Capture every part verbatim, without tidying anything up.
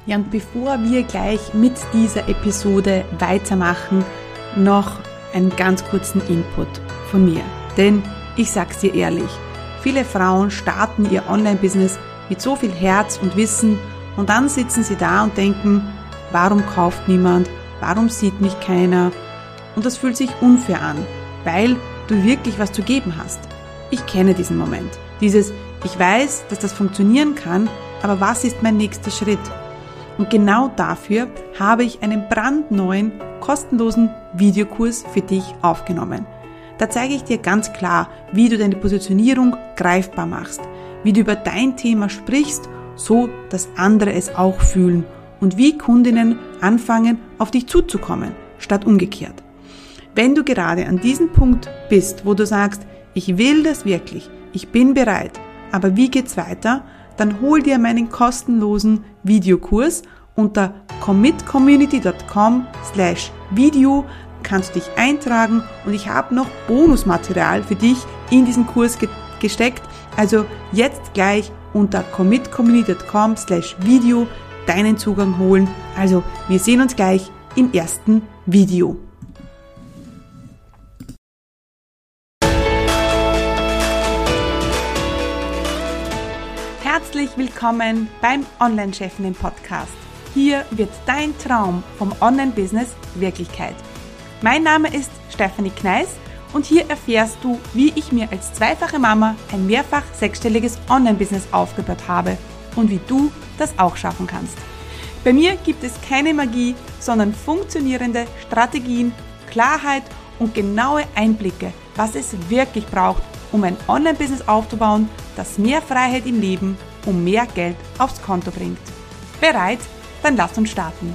Ja, und bevor wir gleich mit dieser Episode weitermachen, noch einen ganz kurzen Input von mir. Denn ich sag's dir ehrlich, viele Frauen starten ihr Online-Business mit so viel Herz und Wissen und dann sitzen sie da und denken, warum kauft niemand, warum sieht mich keiner? Und das fühlt sich unfair an, weil du wirklich was zu geben hast. Ich kenne diesen Moment. Dieses, ich weiß, dass das funktionieren kann, aber was ist mein nächster Schritt? Und genau dafür habe ich einen brandneuen, kostenlosen Videokurs für dich aufgenommen. Da zeige ich dir ganz klar, wie du deine Positionierung greifbar machst, wie du über dein Thema sprichst, so dass andere es auch fühlen und wie Kundinnen anfangen, auf dich zuzukommen, statt umgekehrt. Wenn du gerade an diesem Punkt bist, wo du sagst, ich will das wirklich, ich bin bereit, aber wie geht's weiter? Dann hol dir meinen kostenlosen Videokurs unter commitcommunity.com slash video, kannst dich eintragen und ich habe noch Bonusmaterial für dich in diesen Kurs ge- gesteckt. Also jetzt gleich unter commitcommunity.com slash video deinen Zugang holen. Also wir sehen uns gleich im ersten Video. Herzlich willkommen beim Online-Chefinnen-Podcast. Hier wird dein Traum vom Online-Business Wirklichkeit. Mein Name ist Stefanie Kneis und hier erfährst du, wie ich mir als zweifache Mama ein mehrfach sechsstelliges Online-Business aufgebaut habe und wie du das auch schaffen kannst. Bei mir gibt es keine Magie, sondern funktionierende Strategien, Klarheit und genaue Einblicke, was es wirklich braucht, um ein Online-Business aufzubauen, das mehr Freiheit im Leben und mehr Geld aufs Konto bringt. Bereit? Dann lass uns starten.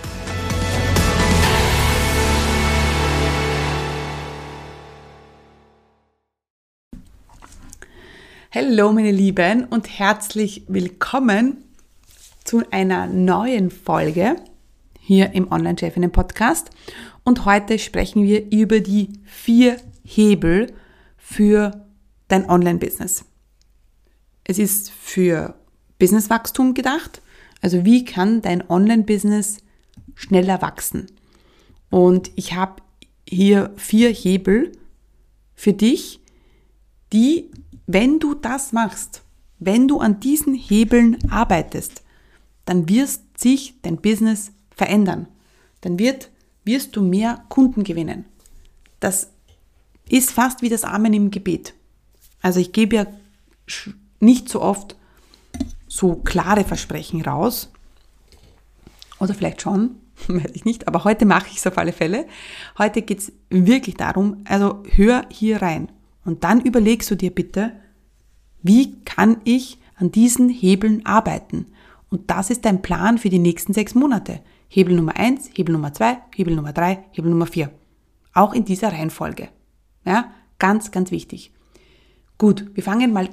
Hallo meine Lieben und herzlich willkommen zu einer neuen Folge hier im Online-Chefinnen-Podcast. Und heute sprechen wir über die vier Hebel für dein Online-Business. Es ist für Businesswachstum gedacht. Also wie kann dein Online-Business schneller wachsen? Und ich habe hier vier Hebel für dich, die, wenn du das machst, wenn du an diesen Hebeln arbeitest, dann wird sich dein Business verändern. Dann wird, wirst du mehr Kunden gewinnen. Das ist fast wie das Amen im Gebet. Also ich gebe ja nicht so oft so klare Versprechen raus. Oder vielleicht schon, weiß ich nicht. Aber heute mache ich es auf alle Fälle. Heute geht es wirklich darum, also hör hier rein. Und dann überlegst du dir bitte, wie kann ich an diesen Hebeln arbeiten? Und das ist dein Plan für die nächsten sechs Monate. Hebel Nummer eins, Hebel Nummer zwei, Hebel Nummer drei, Hebel Nummer vier. Auch in dieser Reihenfolge. Ja, ganz, ganz wichtig. Gut, wir fangen mal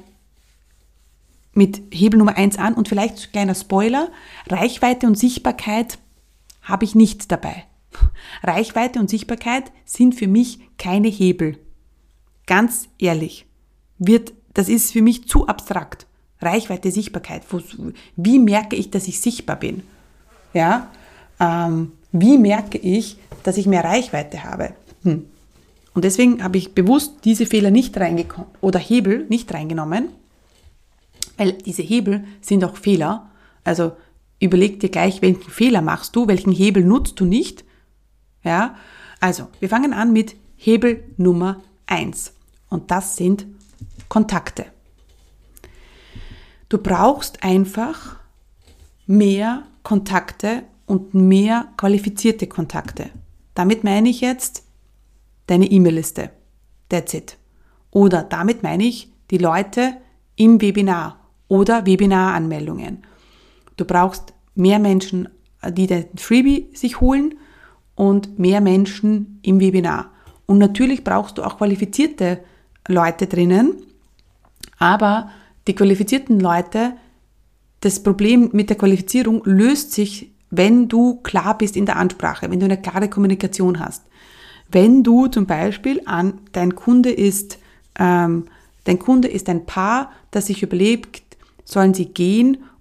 mit Hebel Nummer eins an und vielleicht kleiner Spoiler, Reichweite und Sichtbarkeit habe ich nicht dabei. Reichweite und Sichtbarkeit sind für mich keine Hebel. Ganz ehrlich, wird, das ist für mich zu abstrakt. Reichweite, Sichtbarkeit, wie merke ich, dass ich sichtbar bin? Ja, ähm, wie merke ich, dass ich mehr Reichweite habe? Hm. Und deswegen habe ich bewusst diese Fehler nicht reingekommen oder Hebel nicht reingenommen, weil diese Hebel sind auch Fehler. Also überleg dir gleich, welchen Fehler machst du, welchen Hebel nutzt du nicht. Ja, also wir fangen an mit Hebel Nummer eins und das sind Kontakte. Du brauchst einfach mehr Kontakte und mehr qualifizierte Kontakte. Damit meine ich jetzt deine E-Mail-Liste. That's it. Oder damit meine ich die Leute im Webinar oder Webinar-Anmeldungen. Du brauchst mehr Menschen, die den Freebie sich holen und mehr Menschen im Webinar. Und natürlich brauchst du auch qualifizierte Leute drinnen, aber die qualifizierten Leute, das Problem mit der Qualifizierung löst sich, wenn du klar bist in der Ansprache, wenn du eine klare Kommunikation hast. Wenn du zum Beispiel an, dein Kunde ist, ähm, dein Kunde ist ein Paar, das sich überlegt, sollen sie gehen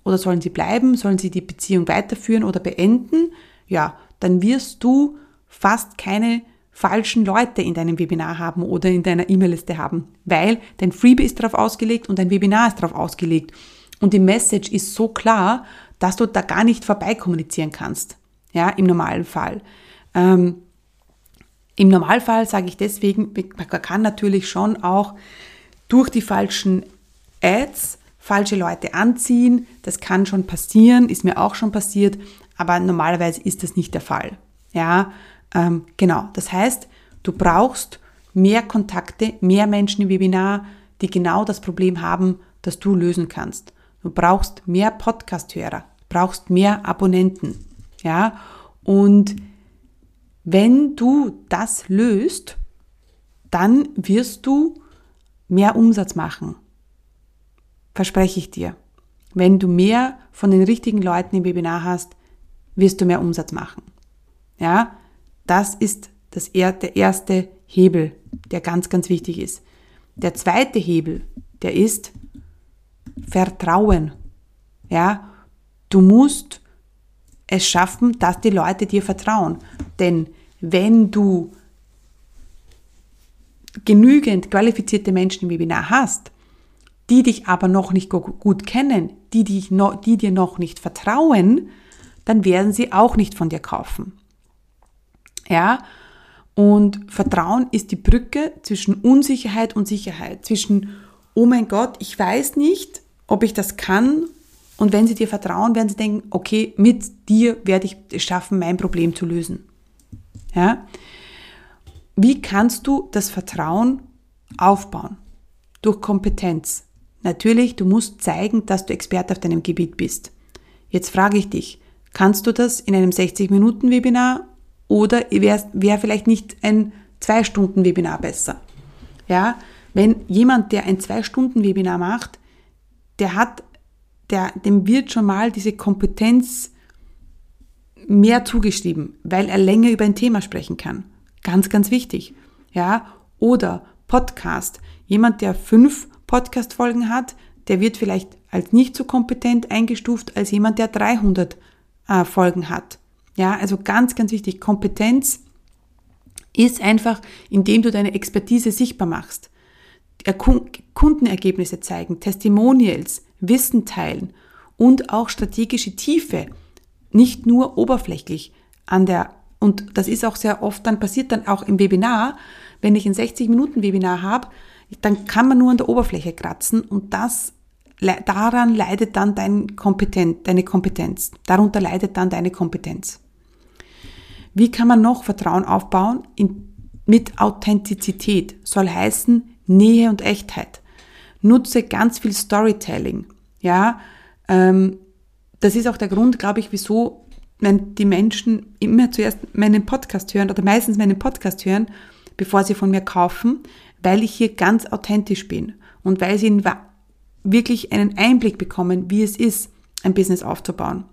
oder sollen sie bleiben? Sollen sie die Beziehung weiterführen oder beenden? Ja, dann wirst du fast keine falschen Leute in deinem Webinar haben oder in deiner E-Mail-Liste haben, weil dein Freebie ist darauf ausgelegt und dein Webinar ist darauf ausgelegt. Und die Message ist so klar, dass du da gar nicht vorbei kommunizieren kannst. Ja, im normalen Fall. Ähm, Im Normalfall sage ich deswegen, man kann natürlich schon auch durch die falschen Ads falsche Leute anziehen. Das kann schon passieren, ist mir auch schon passiert, aber normalerweise ist das nicht der Fall. Ja, ähm, genau. Das heißt, du brauchst mehr Kontakte, mehr Menschen im Webinar, die genau das Problem haben, das du lösen kannst. Du brauchst mehr Podcast-Hörer, brauchst mehr Abonnenten. Ja, und wenn du das löst, dann wirst du mehr Umsatz machen. Verspreche ich dir. Wenn du mehr von den richtigen Leuten im Webinar hast, wirst du mehr Umsatz machen. Ja, das ist das, der erste Hebel, der ganz, ganz wichtig ist. Der zweite Hebel, der ist Vertrauen. Ja, du musst es schaffen, dass die Leute dir vertrauen. Denn wenn du genügend qualifizierte Menschen im Webinar hast, die dich aber noch nicht gut kennen, die, dich noch, die dir noch nicht vertrauen, dann werden sie auch nicht von dir kaufen. Ja, und Vertrauen ist die Brücke zwischen Unsicherheit und Sicherheit, zwischen, oh mein Gott, ich weiß nicht, ob ich das kann. Und wenn sie dir vertrauen, werden sie denken, okay, mit dir werde ich es schaffen, mein Problem zu lösen. Ja? Wie kannst du das Vertrauen aufbauen? Durch Kompetenz. Natürlich, du musst zeigen, dass du Experte auf deinem Gebiet bist. Jetzt frage ich dich, kannst du das in einem sechzig-Minuten-Webinar oder wäre wär vielleicht nicht ein zwei Stunden Webinar besser? Ja? Wenn jemand, der ein zwei Stunden Webinar macht, der hat Der, dem wird schon mal diese Kompetenz mehr zugeschrieben, weil er länger über ein Thema sprechen kann. Ganz, ganz wichtig. Ja, oder Podcast. Jemand, der fünf Podcast-Folgen hat, der wird vielleicht als nicht so kompetent eingestuft als jemand, der dreihundert äh, Folgen hat. Ja, also ganz, ganz wichtig. Kompetenz ist einfach, indem du deine Expertise sichtbar machst. Kundenergebnisse zeigen, Testimonials, Wissen teilen und auch strategische Tiefe, nicht nur oberflächlich an der, und das ist auch sehr oft, dann passiert dann auch im Webinar, wenn ich ein sechzig-Minuten-Webinar habe, dann kann man nur an der Oberfläche kratzen und das, daran leidet dann dein Kompetenz, deine Kompetenz, darunter leidet dann deine Kompetenz. Wie kann man noch Vertrauen aufbauen? In, mit Authentizität, soll heißen Nähe und Echtheit. Nutze ganz viel Storytelling. Ja, ähm, das ist auch der Grund, glaube ich, wieso die Menschen immer zuerst meinen Podcast hören oder meistens meinen Podcast hören, bevor sie von mir kaufen, weil ich hier ganz authentisch bin und weil sie wirklich einen Einblick bekommen, wie es ist, ein Business aufzubauen.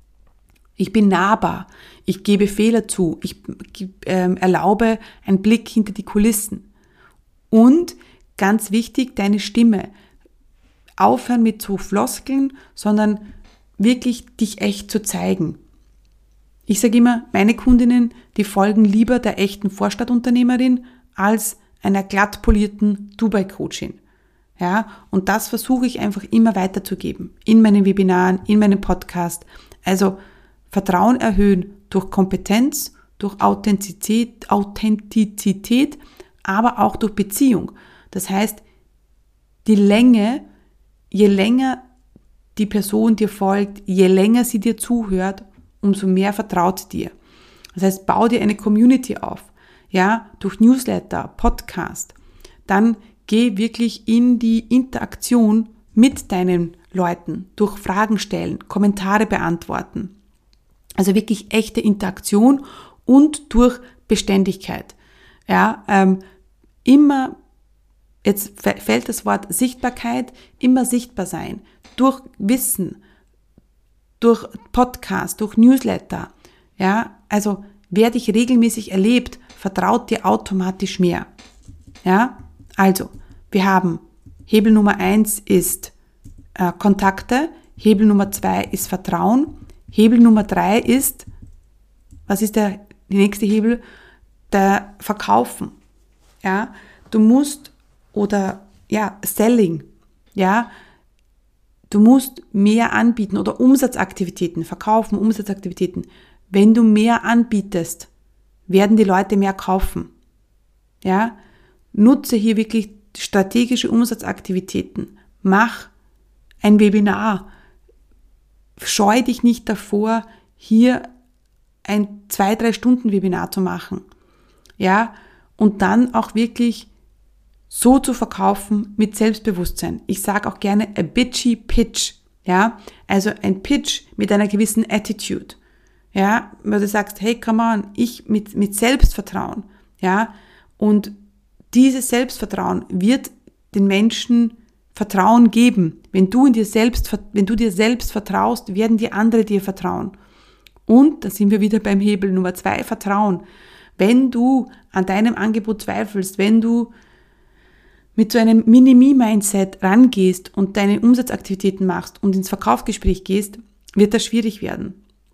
Ich bin nahbar, ich gebe Fehler zu, ich äh, erlaube einen Blick hinter die Kulissen. Und ganz wichtig, deine Stimme. Aufhören mit so Floskeln, sondern wirklich dich echt zu zeigen. Ich sage immer, meine Kundinnen, die folgen lieber der echten Vorstadtunternehmerin als einer glatt polierten Dubai-Coachin. Ja, und das versuche ich einfach immer weiterzugeben. In meinen Webinaren, in meinem Podcast. Also Vertrauen erhöhen durch Kompetenz, durch Authentizität, Authentizität, aber auch durch Beziehung. Das heißt, die Länge, je länger die Person dir folgt, je länger sie dir zuhört, umso mehr vertraut dir. Das heißt, bau dir eine Community auf, ja, durch Newsletter, Podcast. Dann geh wirklich in die Interaktion mit deinen Leuten, durch Fragen stellen, Kommentare beantworten. Also wirklich echte Interaktion und durch Beständigkeit. Ja, ähm, immer, jetzt fällt das Wort Sichtbarkeit, immer sichtbar sein, durch Wissen, durch Podcast, durch Newsletter. Ja, also wer dich regelmäßig erlebt, vertraut dir automatisch mehr. Ja, also wir haben Hebel Nummer eins ist äh, Kontakte. Hebel Nummer zwei ist Vertrauen. Hebel Nummer drei ist, was ist der, der nächste Hebel? Der Verkaufen. Ja, du musst, oder ja, Selling, ja, du musst mehr anbieten oder Umsatzaktivitäten, verkaufen, Umsatzaktivitäten. Wenn du mehr anbietest, werden die Leute mehr kaufen. Ja, nutze hier wirklich strategische Umsatzaktivitäten. Mach ein Webinar. Scheu dich nicht davor, hier ein zwei, drei Stunden Webinar zu machen. Ja, und dann auch wirklich so zu verkaufen mit Selbstbewusstsein. Ich sage auch gerne a bitchy pitch. Ja, also ein Pitch mit einer gewissen Attitude. Ja, weil du sagst, hey, come on, ich mit, mit Selbstvertrauen. Ja, und dieses Selbstvertrauen wird den Menschen Vertrauen geben. Wenn du in dir selbst, wenn du dir selbst vertraust, werden die andere dir vertrauen. Und da sind wir wieder beim Hebel Nummer zwei, Vertrauen. Wenn du an deinem Angebot zweifelst, wenn du mit so einem Mini-Me-Mindset rangehst und deine Umsatzaktivitäten machst und ins Verkaufsgespräch gehst, wird das schwierig werden.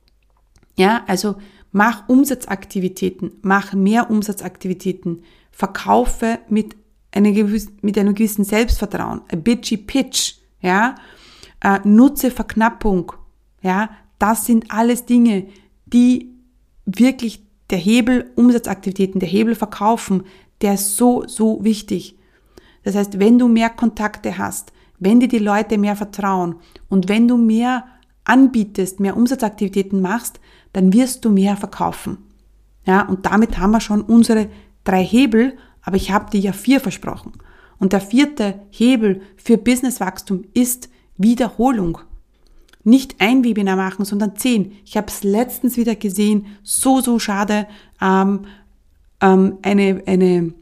Ja, also mach Umsatzaktivitäten, mach mehr Umsatzaktivitäten, verkaufe mit, einer gewissen, mit einem gewissen Selbstvertrauen, a bitchy pitch, ja, äh, nutze Verknappung, ja, das sind alles Dinge, die wirklich der Hebel Umsatzaktivitäten, der Hebel Verkaufen, der ist so, so wichtig. Das heißt, wenn du mehr Kontakte hast, wenn dir die Leute mehr vertrauen und wenn du mehr anbietest, mehr Umsatzaktivitäten machst, dann wirst du mehr verkaufen. Ja, und damit haben wir schon unsere drei Hebel, aber ich habe dir ja vier versprochen. Und der vierte Hebel für Businesswachstum ist Wiederholung. Nicht ein Webinar machen, sondern zehn. Ich habe es letztens wieder gesehen, so, so schade. Ähm, ähm, eine, eine,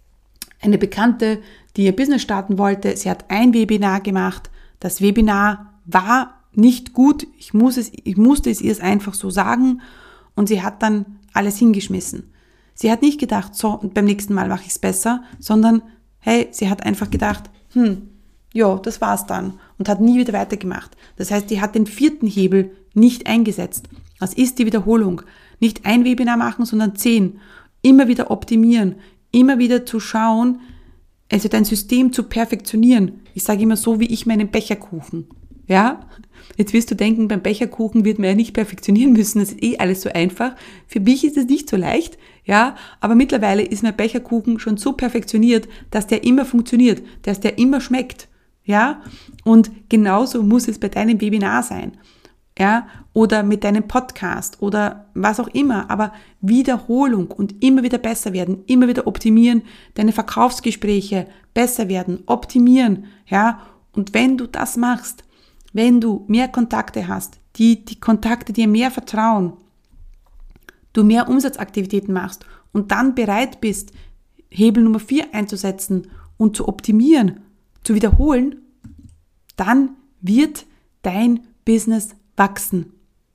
eine Bekannte, die ihr Business starten wollte, sie hat ein Webinar gemacht. Das Webinar war nicht gut. Ich, muss es, ich musste es ihr einfach so sagen. Und sie hat dann alles hingeschmissen. Sie hat nicht gedacht, so, beim nächsten Mal mache ich es besser, sondern, hey, sie hat einfach gedacht, hm, ja, das war's dann und hat nie wieder weitergemacht. Das heißt, die hat den vierten Hebel nicht eingesetzt. Das ist die Wiederholung. Nicht ein Webinar machen, sondern zehn. Immer wieder optimieren, immer wieder zu schauen, also dein System zu perfektionieren. Ich sage immer so, wie ich meinen Becherkuchen. Ja, jetzt wirst du denken, beim Becherkuchen wird man ja nicht perfektionieren müssen, das ist eh alles so einfach. Für mich ist es nicht so leicht, ja, aber mittlerweile ist mein Becherkuchen schon so perfektioniert, dass der immer funktioniert, dass der immer schmeckt, ja, und genauso muss es bei deinem Webinar sein, ja, oder mit deinem Podcast oder was auch immer, aber Wiederholung und immer wieder besser werden, immer wieder optimieren, deine Verkaufsgespräche besser werden, optimieren, ja, und wenn du das machst, wenn du mehr Kontakte hast, die, die Kontakte dir mehr vertrauen, du mehr Umsatzaktivitäten machst und dann bereit bist, Hebel Nummer vier einzusetzen und zu optimieren, zu wiederholen, dann wird dein Business wachsen.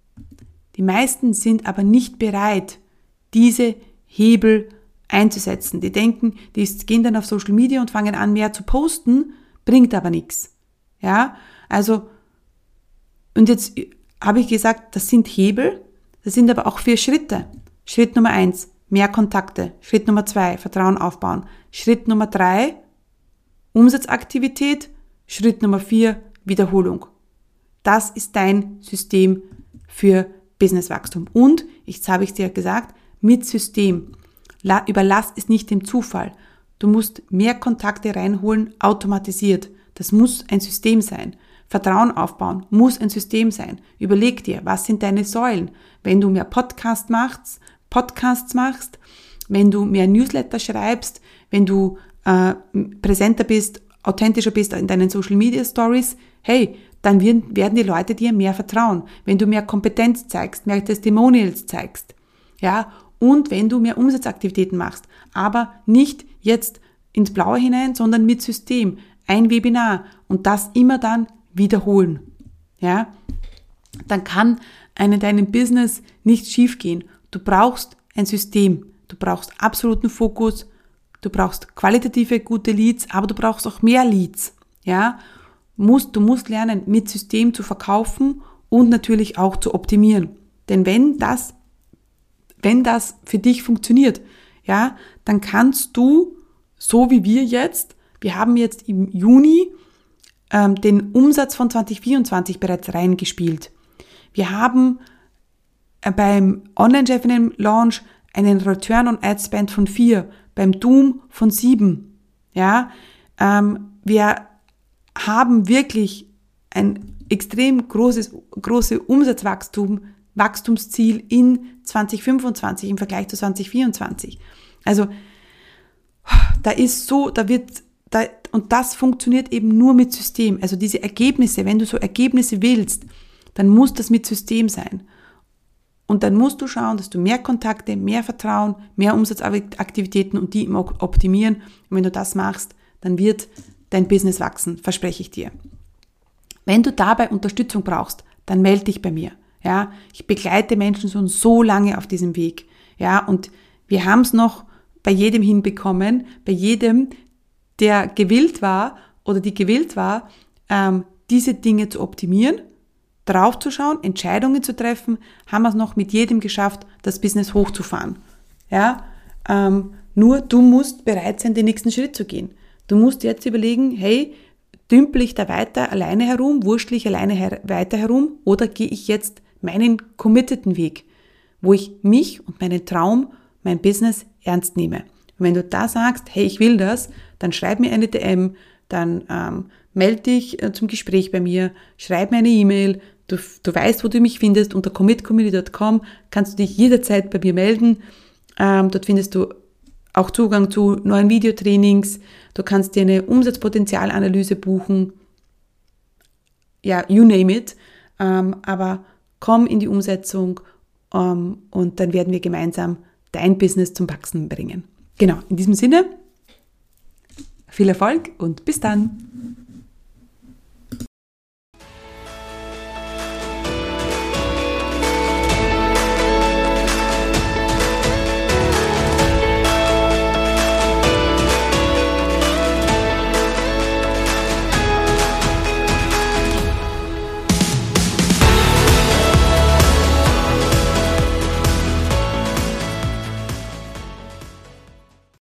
Die meisten sind aber nicht bereit, diese Hebel einzusetzen. Die denken, die gehen dann auf Social Media und fangen an, mehr zu posten, bringt aber nichts. Ja, also und jetzt habe ich gesagt, das sind Hebel, das sind aber auch vier Schritte. Schritt Nummer eins, mehr Kontakte. Schritt Nummer zwei, Vertrauen aufbauen. Schritt Nummer drei, Umsatzaktivität. Schritt Nummer vier, Wiederholung. Das ist dein System für Businesswachstum. Und, jetzt habe ich dir gesagt, mit System. Überlass es nicht dem Zufall. Du musst mehr Kontakte reinholen, automatisiert. Das muss ein System sein. Vertrauen aufbauen muss ein System sein. Überleg dir, was sind deine Säulen? Wenn du mehr Podcast machst, Podcasts machst, wenn du mehr Newsletter schreibst, wenn du äh, präsenter bist, authentischer bist in deinen Social Media Stories, hey, dann werden, werden die Leute dir mehr vertrauen. Wenn du mehr Kompetenz zeigst, mehr Testimonials zeigst, ja, und wenn du mehr Umsatzaktivitäten machst, aber nicht jetzt ins Blaue hinein, sondern mit System, ein Webinar und das immer dann wiederholen, ja, dann kann in deinem Business nichts schiefgehen. Du brauchst ein System, du brauchst absoluten Fokus, du brauchst qualitative, gute Leads, aber du brauchst auch mehr Leads, ja. musst, du musst lernen, mit System zu verkaufen und natürlich auch zu optimieren. Denn wenn das, wenn das für dich funktioniert, ja, dann kannst du, so wie wir jetzt, wir haben jetzt im Juni ähm, den Umsatz von zwanzig vierundzwanzig bereits reingespielt. Wir haben äh, beim Online-Chefinnen-Launch einen Return on Ad Spend von vier, beim Doom von sieben. Ja, ähm, wir haben wirklich ein extrem großes, große Umsatzwachstum, Wachstumsziel in zwanzig fünfundzwanzig im Vergleich zu zwanzig vierundzwanzig. Also, da ist so, da wird, da, und das funktioniert eben nur mit System. Also diese Ergebnisse, wenn du so Ergebnisse willst, dann muss das mit System sein. Und dann musst du schauen, dass du mehr Kontakte, mehr Vertrauen, mehr Umsatzaktivitäten und die optimieren. Und wenn du das machst, dann wird dein Business wachsen, verspreche ich dir. Wenn du dabei Unterstützung brauchst, dann melde dich bei mir. Ja, ich begleite Menschen schon so lange auf diesem Weg. Ja, und wir haben es noch bei jedem hinbekommen, bei jedem, der gewillt war oder die gewillt war, ähm, diese Dinge zu optimieren, draufzuschauen, Entscheidungen zu treffen, haben wir es noch mit jedem geschafft, das Business hochzufahren. Ja, ähm, nur du musst bereit sein, den nächsten Schritt zu gehen. Du musst jetzt überlegen, hey, dümpel ich da weiter alleine herum, wurschtel ich alleine her- weiter herum oder gehe ich jetzt meinen committeden Weg, wo ich mich und meinen Traum, mein Business ernst nehme. Und wenn du da sagst, hey, ich will das, dann schreib mir eine D M, dann ähm, melde dich äh, zum Gespräch bei mir, schreib mir eine E-Mail, du, du weißt, wo du mich findest, unter commit community dot com kannst du dich jederzeit bei mir melden. Ähm, dort findest du auch Zugang zu neuen Videotrainings, du kannst dir eine Umsatzpotenzialanalyse buchen, ja, you name it, ähm, aber komm in die Umsetzung ähm, und dann werden wir gemeinsam dein Business zum Wachsen bringen. Genau, in diesem Sinne, viel Erfolg und bis dann!